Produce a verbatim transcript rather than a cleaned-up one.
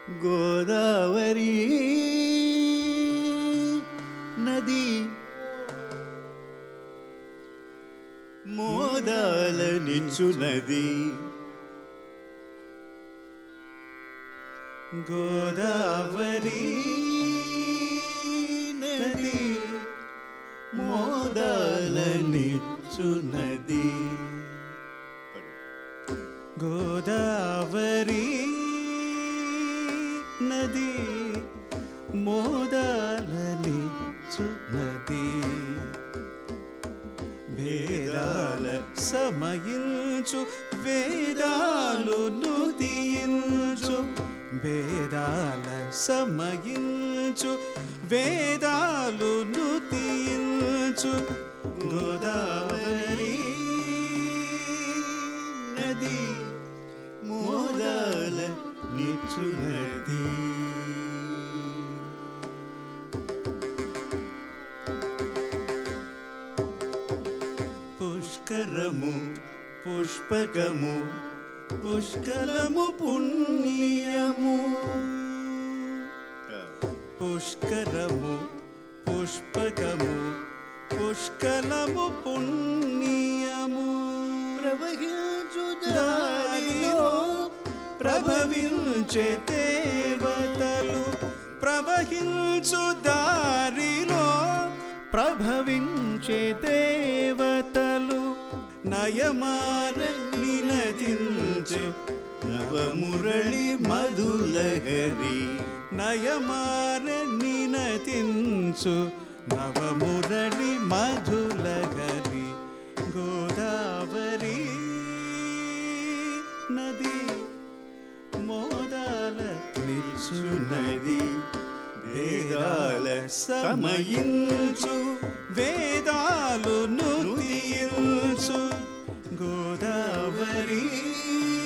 గోదావరి నది మోదాలనిచ్చునది. గోదావరి నది మోదాలనిచ్చునది. గోదావరి నది మోదాలనిచ్చునది. వేదాల సమయించు వేదాలు నుదియించు. వేదాల సమయించు వేదాలు నుదియించు. గోదావరి నది మోదాలనిచ్చునది. పుష్కరము పుష్పకము పుష్కలము పుణ్యము. పుష్కరము పుష్పకము పుష్కలము పుణ్యము. ప్రవహించు దారిలో ప్రభవించే దేవతలు. ప్రవహించు దారిలో ప్రభవించే దేవతలు. నయమాన నినదించు నవమురళి మధులహరి. నయమాన నినదించు నవమురళి మధులహరి. గోదావరి నది మోదాలనిచ్చునది. వేదాల సమయించు వేదాలు నుదియించు. గోదావరి